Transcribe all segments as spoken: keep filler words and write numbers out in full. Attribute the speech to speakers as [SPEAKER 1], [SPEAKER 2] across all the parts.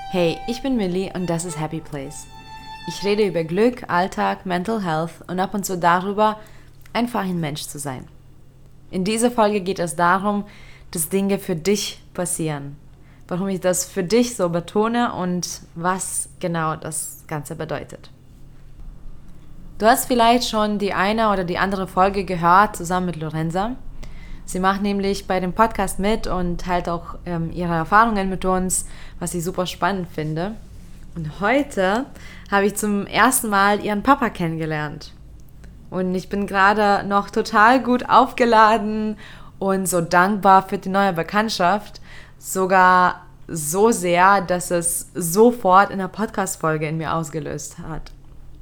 [SPEAKER 1] Hey, ich bin Millie und das ist Happy Place. Ich rede über Glück, Alltag, Mental Health und ab und zu darüber, einfach ein Mensch zu sein. In dieser Folge geht es darum, dass Dinge für dich passieren. Warum ich das für dich so betone und was genau das Ganze bedeutet. Du hast vielleicht schon die eine oder die andere Folge gehört, zusammen mit Lorenza. Sie macht nämlich bei dem Podcast mit und teilt auch ähm, ihre Erfahrungen mit uns, was ich super spannend finde. Und heute habe ich zum ersten Mal ihren Papa kennengelernt. Und ich bin gerade noch total gut aufgeladen und so dankbar für die neue Bekanntschaft. Sogar so sehr, dass es sofort in der Podcast-Folge in mir ausgelöst hat.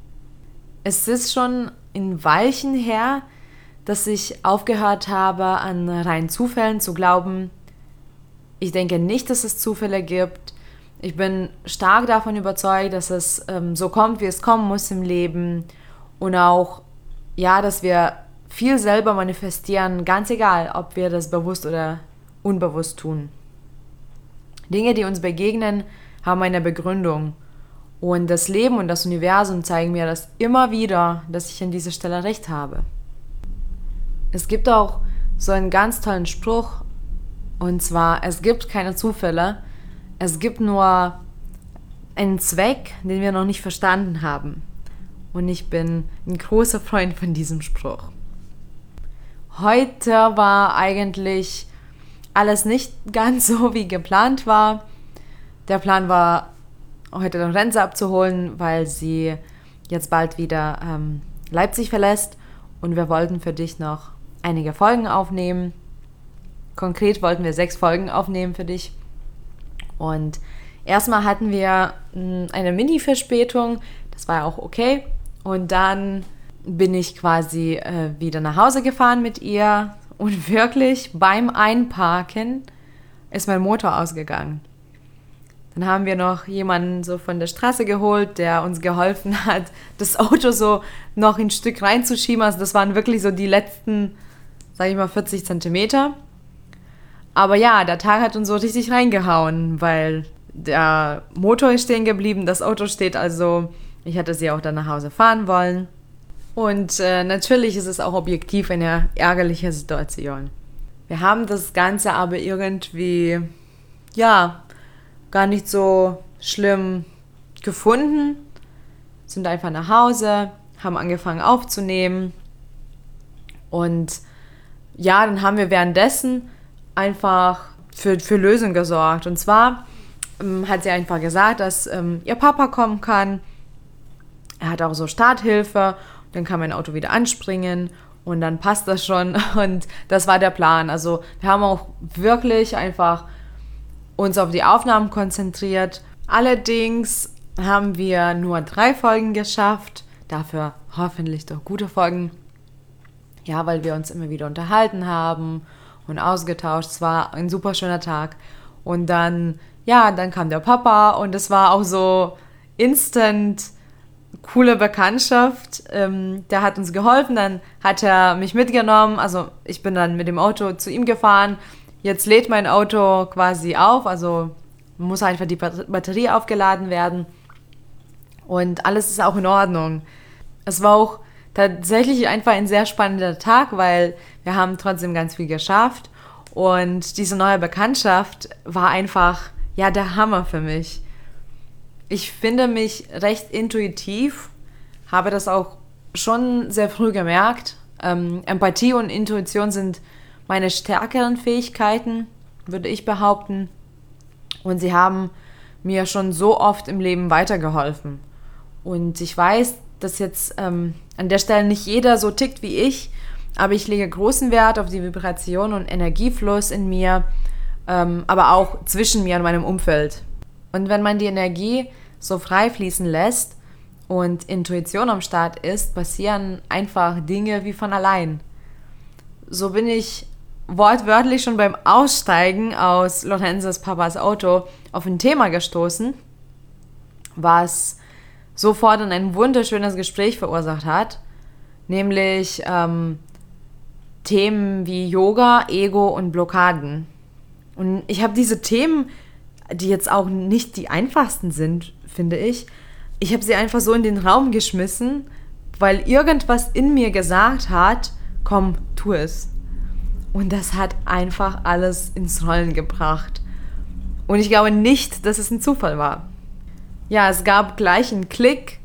[SPEAKER 1] Es ist schon ein Weilchen her, dass ich aufgehört habe, an reinen Zufällen zu glauben. Ich denke nicht, dass es Zufälle gibt. Ich bin stark davon überzeugt, dass es ähm, so kommt, wie es kommen muss im Leben. Und auch, ja, dass wir viel selber manifestieren, ganz egal, ob wir das bewusst oder unbewusst tun. Dinge, die uns begegnen, haben eine Begründung. Und das Leben und das Universum zeigen mir das immer wieder, dass ich an dieser Stelle recht habe. Es gibt auch so einen ganz tollen Spruch, und zwar, es gibt keine Zufälle, es gibt nur einen Zweck, den wir noch nicht verstanden haben. Und ich bin ein großer Freund von diesem Spruch. Heute war eigentlich alles nicht ganz so, wie geplant war. Der Plan war, heute Lorenza abzuholen, weil sie jetzt bald wieder ähm, Leipzig verlässt. Und wir wollten für dich noch einige Folgen aufnehmen. Konkret wollten wir sechs Folgen aufnehmen für dich. Und erstmal hatten wir eine Mini-Verspätung. Das war auch okay. Und dann bin ich quasi äh, wieder nach Hause gefahren mit ihr. Und wirklich beim Einparken ist mein Motor ausgegangen. Dann haben wir noch jemanden so von der Straße geholt, der uns geholfen hat, das Auto so noch ein Stück reinzuschieben. Also das waren wirklich so die letzten, sag ich mal, vierzig Zentimeter. Aber ja, der Tag hat uns so richtig reingehauen, weil der Motor ist stehen geblieben, das Auto steht, also ich hätte sie auch dann nach Hause fahren wollen. Und äh, natürlich ist es auch objektiv eine ärgerliche Situation. Wir haben das Ganze aber irgendwie, ja, gar nicht so schlimm gefunden, sind einfach nach Hause, haben angefangen aufzunehmen und ja, dann haben wir währenddessen einfach für, für Lösungen gesorgt. Und zwar ähm, hat sie einfach gesagt, dass ähm, ihr Papa kommen kann. Er hat auch so Starthilfe, dann kann mein Auto wieder anspringen und dann passt das schon. Und das war der Plan. Also wir haben auch wirklich einfach uns auf die Aufnahmen konzentriert. Allerdings haben wir nur drei Folgen geschafft. Dafür hoffentlich doch gute Folgen. Ja, weil wir uns immer wieder unterhalten haben und ausgetauscht. Es war ein super schöner Tag. Und dann, ja, dann kam der Papa und es war auch so instant coole Bekanntschaft. Ähm, der hat uns geholfen, dann hat er mich mitgenommen. Also ich bin dann mit dem Auto zu ihm gefahren. Jetzt lädt mein Auto quasi auf, also muss einfach die Batterie aufgeladen werden und alles ist auch in Ordnung. Es war auch tatsächlich einfach ein sehr spannender Tag, weil wir haben trotzdem ganz viel geschafft und diese neue Bekanntschaft war einfach, ja, der Hammer für mich. Ich finde mich recht intuitiv, habe das auch schon sehr früh gemerkt. Ähm, Empathie und Intuition sind meine stärkeren Fähigkeiten, würde ich behaupten. Und sie haben mir schon so oft im Leben weitergeholfen. Und ich weiß, dass jetzt ähm, an der Stelle nicht jeder so tickt wie ich, aber ich lege großen Wert auf die Vibration und Energiefluss in mir, ähm, aber auch zwischen mir und meinem Umfeld. Und wenn man die Energie so frei fließen lässt und Intuition am Start ist, passieren einfach Dinge wie von allein. So bin ich wortwörtlich schon beim Aussteigen aus Lorenzas Papas Auto auf ein Thema gestoßen, was sofort dann ein wunderschönes Gespräch verursacht hat, nämlich ähm, Themen wie Yoga, Ego und Blockaden. Und ich habe diese Themen die jetzt auch nicht die einfachsten sind, finde ich. Ich habe sie einfach so in den Raum geschmissen, weil irgendwas in mir gesagt hat, komm, tu es. Und das hat einfach alles ins Rollen gebracht. Und ich glaube nicht, dass es ein Zufall war. Ja, es gab gleich einen Klick.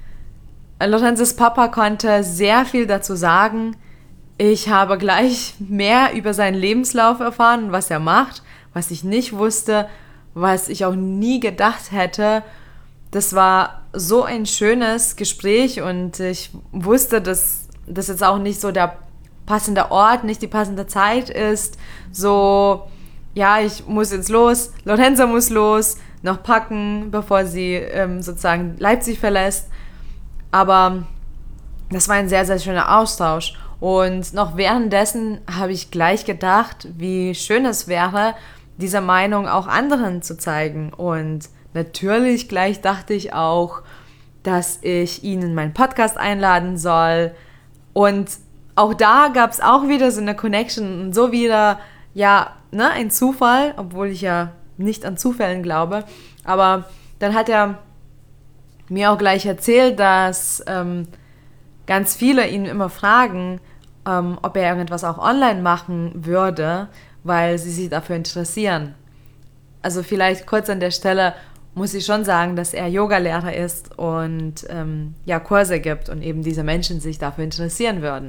[SPEAKER 1] Lorenzes Papa konnte sehr viel dazu sagen. Ich habe gleich mehr über seinen Lebenslauf erfahren, was er macht, was ich nicht wusste, was ich auch nie gedacht hätte. Das war so ein schönes Gespräch und ich wusste, dass das jetzt auch nicht so der passende Ort, nicht die passende Zeit ist. So, ja, ich muss jetzt los, Lorenza muss los, noch packen, bevor sie ähm, sozusagen Leipzig verlässt. Aber das war ein sehr, sehr schöner Austausch. Und noch währenddessen habe ich gleich gedacht, wie schön es wäre, diese Meinung auch anderen zu zeigen. Und natürlich gleich dachte ich auch, dass ich ihn in meinen Podcast einladen soll. Und auch da gab es auch wieder so eine Connection und so wieder, ja, ne, ein Zufall, obwohl ich ja nicht an Zufällen glaube. Aber dann hat er mir auch gleich erzählt, dass ähm, ganz viele ihn immer fragen, ähm, ob er irgendwas auch online machen würde, weil sie sich dafür interessieren. Also vielleicht kurz an der Stelle muss ich schon sagen, dass er Yogalehrer ist und ähm, ja, Kurse gibt und eben diese Menschen sich dafür interessieren würden.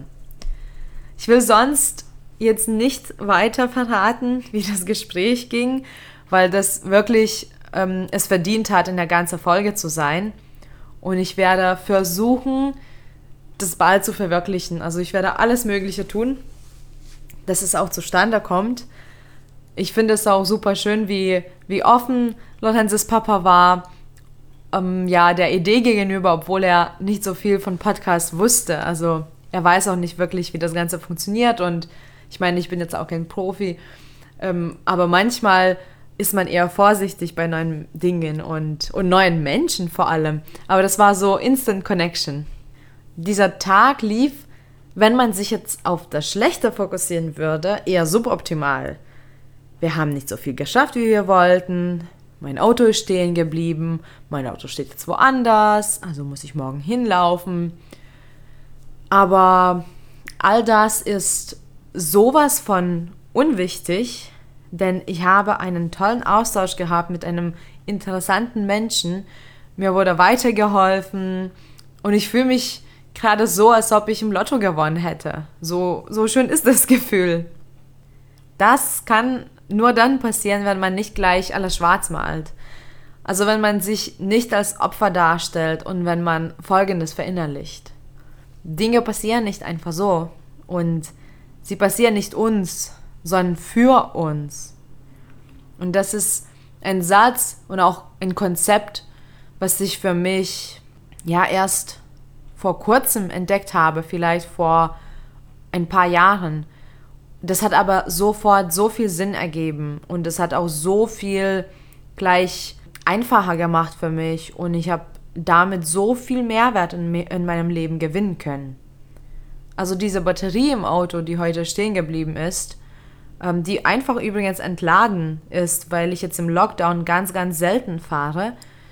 [SPEAKER 1] Ich will sonst jetzt nicht weiter verraten, wie das Gespräch ging, weil das wirklich ähm, es verdient hat, in der ganzen Folge zu sein. Und ich werde versuchen, das bald zu verwirklichen. Also ich werde alles Mögliche tun, dass es auch zustande kommt. Ich finde es auch super schön, wie, wie offen Lorenzes Papa war, ähm, ja, der Idee gegenüber, obwohl er nicht so viel von Podcasts wusste. Also er weiß auch nicht wirklich, wie das Ganze funktioniert. Und ich meine, ich bin jetzt auch kein Profi, ähm, aber manchmal ist man eher vorsichtig bei neuen Dingen und, und neuen Menschen vor allem. Aber das war so Instant Connection. Dieser Tag lief, wenn man sich jetzt auf das Schlechte fokussieren würde, eher suboptimal. Wir haben nicht so viel geschafft, wie wir wollten. Mein Auto ist stehen geblieben. Mein Auto steht jetzt woanders, also muss ich morgen hinlaufen. Aber all das ist sowas von unwichtig, denn ich habe einen tollen Austausch gehabt mit einem interessanten Menschen. Mir wurde weitergeholfen und ich fühle mich gerade so, als ob ich im Lotto gewonnen hätte. So, so schön ist das Gefühl. Das kann nur dann passieren, wenn man nicht gleich alles schwarz malt. Also wenn man sich nicht als Opfer darstellt und wenn man Folgendes verinnerlicht. Dinge passieren nicht einfach so und sie passieren nicht uns, sondern für uns. Und das ist ein Satz und auch ein Konzept, was ich für mich ja erst vor kurzem entdeckt habe, vielleicht vor ein paar Jahren. Das hat aber sofort so viel Sinn ergeben und es hat auch so viel gleich einfacher gemacht für mich und ich habe damit so viel Mehrwert in, in meinem Leben gewinnen können. Also diese Batterie im Auto, die heute stehen geblieben ist, ähm, die einfach übrigens entladen ist, weil ich jetzt im Lockdown ganz, ganz selten fahre.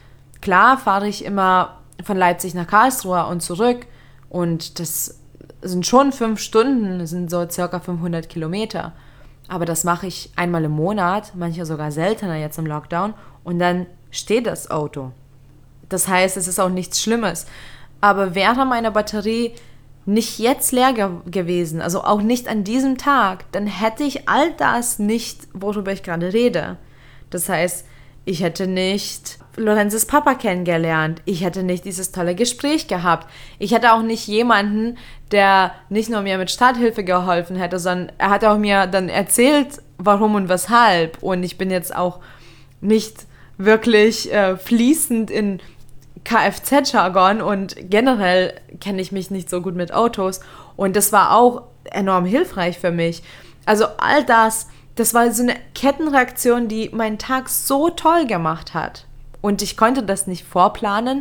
[SPEAKER 1] Klar fahre ich immer von Leipzig nach Karlsruhe und zurück und das sind schon fünf Stunden, das sind so circa fünfhundert Kilometer. Aber das mache ich einmal im Monat, manchmal sogar seltener jetzt im Lockdown und dann steht das Auto. Das heißt, es ist auch nichts Schlimmes. Aber wäre meine Batterie nicht jetzt leer ge- gewesen, also auch nicht an diesem Tag, dann hätte ich all das nicht, worüber ich gerade rede. Das heißt, ich hätte nicht Lorenzes Papa kennengelernt. Ich hätte nicht dieses tolle Gespräch gehabt. Ich hätte auch nicht jemanden, der nicht nur mir mit Starthilfe geholfen hätte, sondern er hat auch mir dann erzählt, warum und weshalb. Und ich bin jetzt auch nicht wirklich äh, fließend in Kfz-Jargon und generell kenne ich mich nicht so gut mit Autos. Und das war auch enorm hilfreich für mich. Also all das, das war so eine Kettenreaktion, die meinen Tag so toll gemacht hat. Und ich konnte das nicht vorplanen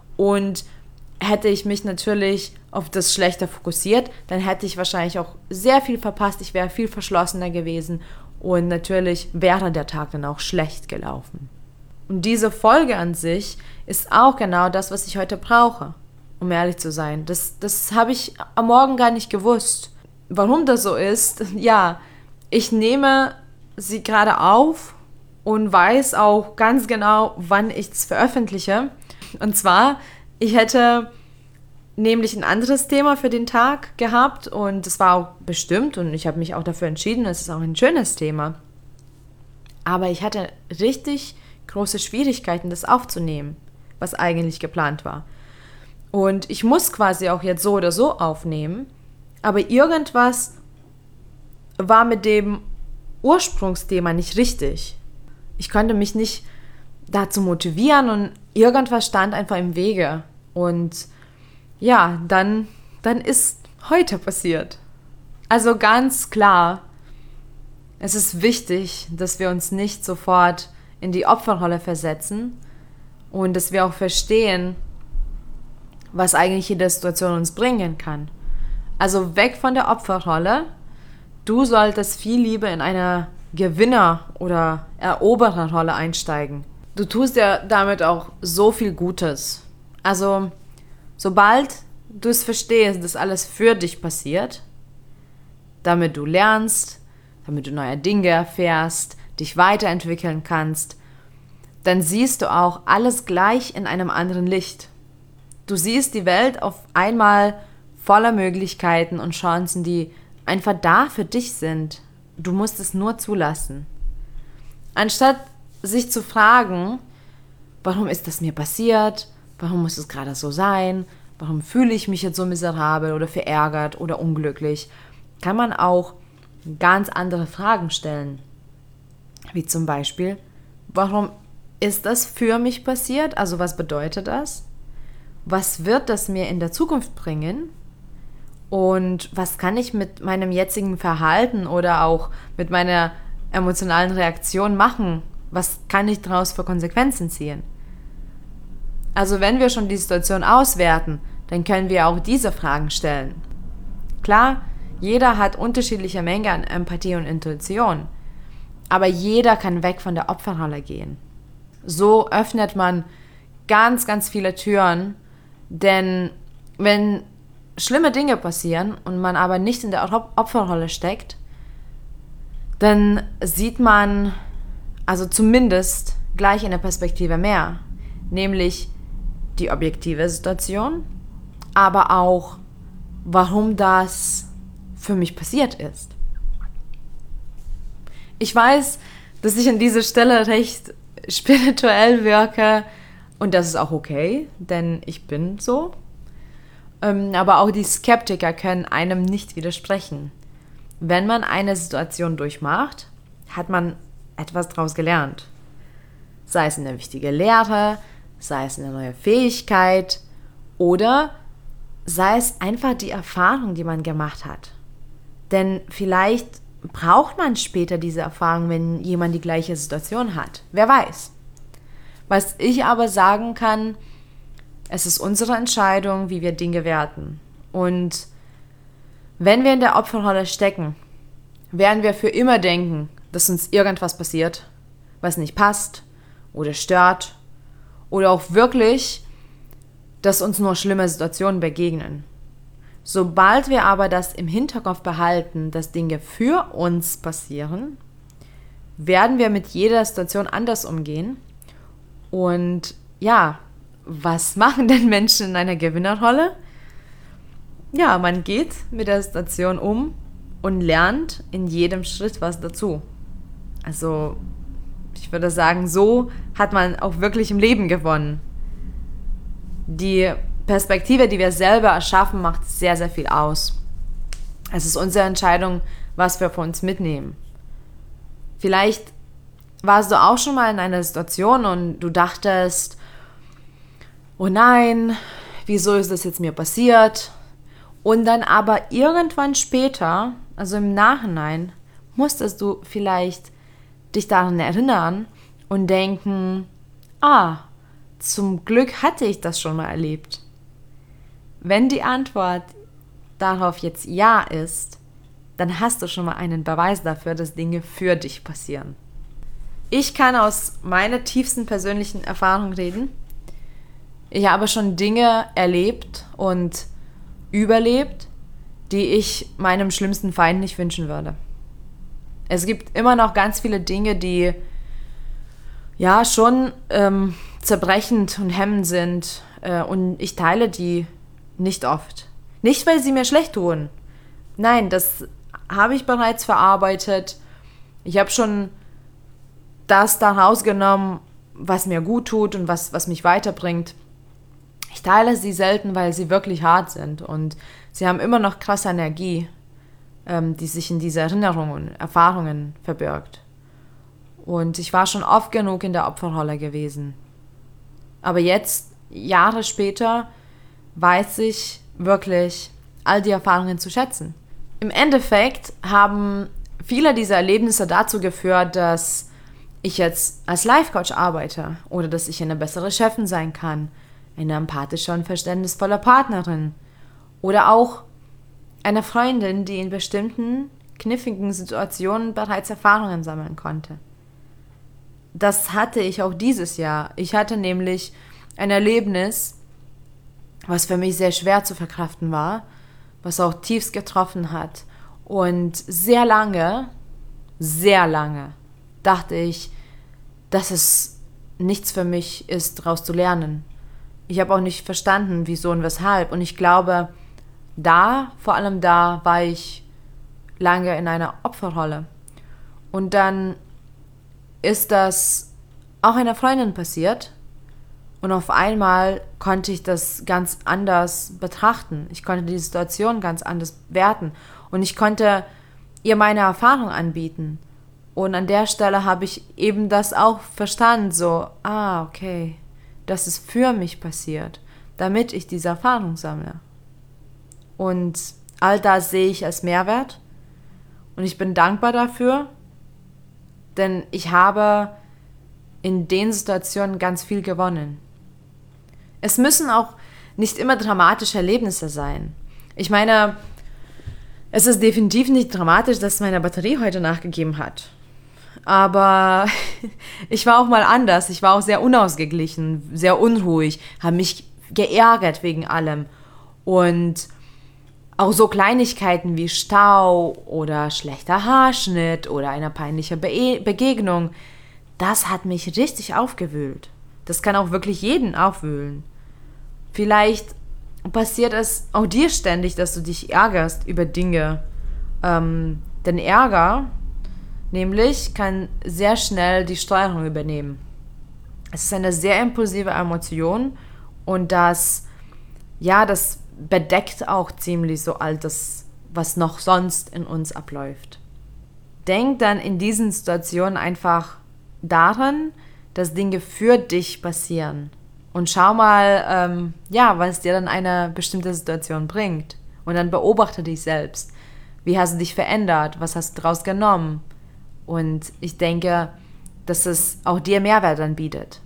[SPEAKER 1] und hätte ich mich natürlich auf das Schlechte fokussiert, dann hätte ich wahrscheinlich auch sehr viel verpasst, ich wäre viel verschlossener gewesen und natürlich wäre der Tag dann auch schlecht gelaufen. Und diese Folge an sich ist auch genau das, was ich heute brauche, um ehrlich zu sein. Das, das habe ich am Morgen gar nicht gewusst. Warum das so ist? Ja, ich nehme sie gerade auf und weiß auch ganz genau, wann ich es veröffentliche. Und zwar, ich hätte nämlich ein anderes Thema für den Tag gehabt und es war auch bestimmt und ich habe mich auch dafür entschieden, es ist auch ein schönes Thema. Aber ich hatte richtig große Schwierigkeiten, das aufzunehmen, was eigentlich geplant war. Und ich muss quasi auch jetzt so oder so aufnehmen, aber irgendwas war mit dem Ursprungsthema nicht richtig. Ich konnte mich nicht dazu motivieren und irgendwas stand einfach im Wege. Und ja, dann, dann ist heute passiert. Also ganz klar, es ist wichtig, dass wir uns nicht sofort in die Opferrolle versetzen und dass wir auch verstehen, was eigentlich jede Situation uns bringen kann. Also weg von der Opferrolle. Du solltest viel lieber in eine Gewinner- oder Erobererrolle einsteigen. Du tust ja damit auch so viel Gutes. Also, sobald du es verstehst, dass alles für dich passiert, damit du lernst, damit du neue Dinge erfährst, dich weiterentwickeln kannst, dann siehst du auch alles gleich in einem anderen Licht. Du siehst die Welt auf einmal voller Möglichkeiten und Chancen, die einfach da für dich sind. Du musst es nur zulassen. Anstatt sich zu fragen, warum ist das mir passiert? Warum muss es gerade so sein? Warum fühle ich mich jetzt so miserabel oder verärgert oder unglücklich? Kann man auch ganz andere Fragen stellen. Wie zum Beispiel, warum ist das für mich passiert? Also was bedeutet das? Was wird das mir in der Zukunft bringen? Und was kann ich mit meinem jetzigen Verhalten oder auch mit meiner emotionalen Reaktion machen? Was kann ich daraus für Konsequenzen ziehen? Also wenn wir schon die Situation auswerten, dann können wir auch diese Fragen stellen. Klar, jeder hat unterschiedliche Menge an Empathie und Intuition, aber jeder kann weg von der Opferrolle gehen. So öffnet man ganz, ganz viele Türen, denn wenn schlimme Dinge passieren und man aber nicht in der Opferrolle steckt, dann sieht man also zumindest gleich eine Perspektive mehr, nämlich die objektive Situation, aber auch, warum das für mich passiert ist. Ich weiß, dass ich an dieser Stelle recht spirituell wirke und das ist auch okay, denn ich bin so. Aber auch die Skeptiker können einem nicht widersprechen. Wenn man eine Situation durchmacht, hat man etwas daraus gelernt. Sei es eine wichtige Lehre, sei es eine neue Fähigkeit oder sei es einfach die Erfahrung, die man gemacht hat. Denn vielleicht braucht man später diese Erfahrung, wenn jemand die gleiche Situation hat. Wer weiß. Was ich aber sagen kann, es ist unsere Entscheidung, wie wir Dinge werten. Und wenn wir in der Opferrolle stecken, werden wir für immer denken, dass uns irgendwas passiert, was nicht passt oder stört oder auch wirklich, dass uns nur schlimme Situationen begegnen. Sobald wir aber das im Hinterkopf behalten, dass Dinge für uns passieren, werden wir mit jeder Situation anders umgehen. Und ja, was machen denn Menschen in einer Gewinnerrolle? Ja, man geht mit der Situation um und lernt in jedem Schritt was dazu. Also, ich würde sagen, so hat man auch wirklich im Leben gewonnen. Die Perspektive, die wir selber erschaffen, macht sehr, sehr viel aus. Es ist unsere Entscheidung, was wir von uns mitnehmen. Vielleicht warst du auch schon mal in einer Situation und du dachtest, oh nein, wieso ist das jetzt mir passiert? Und dann aber irgendwann später, also im Nachhinein, musstest du vielleicht dich daran erinnern und denken, ah, zum Glück hatte ich das schon mal erlebt. Wenn die Antwort darauf jetzt ja ist, dann hast du schon mal einen Beweis dafür, dass Dinge für dich passieren. Ich kann aus meiner tiefsten persönlichen Erfahrung reden. Ich habe schon Dinge erlebt und überlebt, die ich meinem schlimmsten Feind nicht wünschen würde. Es gibt immer noch ganz viele Dinge, die ja schon ähm, zerbrechend und hemmend sind, äh, und ich teile die nicht oft. Nicht, weil sie mir schlecht tun. Nein, das habe ich bereits verarbeitet. Ich habe schon das da rausgenommen, was mir gut tut und was, was mich weiterbringt. Ich teile sie selten, weil sie wirklich hart sind und sie haben immer noch krasse Energie, ähm, die sich in diese Erinnerungen und Erfahrungen verbirgt. Und ich war schon oft genug in der Opferrolle gewesen. Aber jetzt, Jahre später, weiß ich wirklich all die Erfahrungen zu schätzen. Im Endeffekt haben viele dieser Erlebnisse dazu geführt, dass ich jetzt als Life-Coach arbeite oder dass ich eine bessere Chefin sein kann, eine empathische und verständnisvolle Partnerin oder auch eine Freundin, die in bestimmten kniffligen Situationen bereits Erfahrungen sammeln konnte. Das hatte ich auch dieses Jahr. Ich hatte nämlich ein Erlebnis, was für mich sehr schwer zu verkraften war, was auch tiefst getroffen hat. Und sehr lange, sehr lange dachte ich, dass es nichts für mich ist, daraus zu lernen. Ich habe auch nicht verstanden, wieso und weshalb. Und ich glaube, da, vor allem da, war ich lange in einer Opferrolle. Und dann ist das auch einer Freundin passiert. Und auf einmal konnte ich das ganz anders betrachten. Ich konnte die Situation ganz anders werten. Und ich konnte ihr meine Erfahrung anbieten. Und an der Stelle habe ich eben das auch verstanden. So, ah, okay, das ist für mich passiert, damit ich diese Erfahrung sammle. Und all das sehe ich als Mehrwert. Und ich bin dankbar dafür, denn ich habe in den Situationen ganz viel gewonnen. Es müssen auch nicht immer dramatische Erlebnisse sein. Ich meine, es ist definitiv nicht dramatisch, dass meine Batterie heute nachgegeben hat. Aber ich war auch mal anders. Ich war auch sehr unausgeglichen, sehr unruhig, habe mich geärgert wegen allem. Und auch so Kleinigkeiten wie Stau oder schlechter Haarschnitt oder eine peinliche Be- Begegnung, das hat mich richtig aufgewühlt. Das kann auch wirklich jeden aufwühlen. Vielleicht passiert es auch dir ständig, dass du dich ärgerst über Dinge. Ähm, denn Ärger, nämlich, kann sehr schnell die Steuerung übernehmen. Es ist eine sehr impulsive Emotion und das, ja, das bedeckt auch ziemlich so all das, was noch sonst in uns abläuft. Denk dann in diesen Situationen einfach daran, dass Dinge für dich passieren. Und schau mal, ähm, ja, was dir dann eine bestimmte Situation bringt. Und dann beobachte dich selbst. Wie hast du dich verändert? Was hast du daraus genommen? Und ich denke, dass es auch dir Mehrwert anbietet.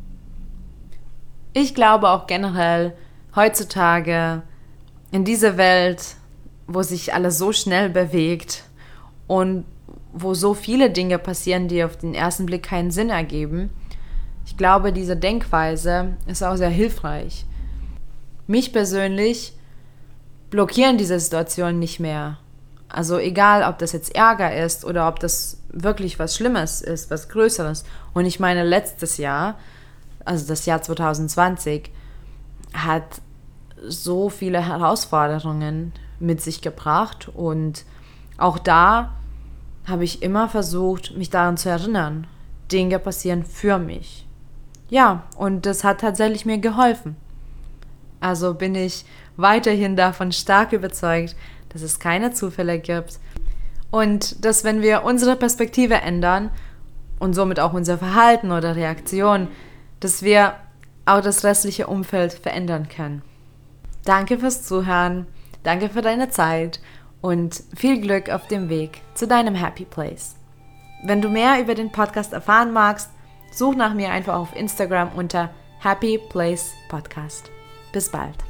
[SPEAKER 1] Ich glaube auch generell, heutzutage in dieser Welt, wo sich alles so schnell bewegt und wo so viele Dinge passieren, die auf den ersten Blick keinen Sinn ergeben, ich glaube, diese Denkweise ist auch sehr hilfreich. Mich persönlich blockieren diese Situationen nicht mehr. Also egal, ob das jetzt Ärger ist oder ob das wirklich was Schlimmes ist, was Größeres. Und ich meine, letztes Jahr, also das Jahr zwanzig zwanzig, hat so viele Herausforderungen mit sich gebracht. Und auch da habe ich immer versucht, mich daran zu erinnern. Dinge passieren für mich. Ja, und das hat tatsächlich mir geholfen. Also bin ich weiterhin davon stark überzeugt, dass es keine Zufälle gibt und dass, wenn wir unsere Perspektive ändern und somit auch unser Verhalten oder Reaktion, dass wir auch das restliche Umfeld verändern können. Danke fürs Zuhören, danke für deine Zeit und viel Glück auf dem Weg zu deinem Happy Place. Wenn du mehr über den Podcast erfahren magst, such nach mir einfach auf Instagram unter Happy Place Podcast. Bis bald.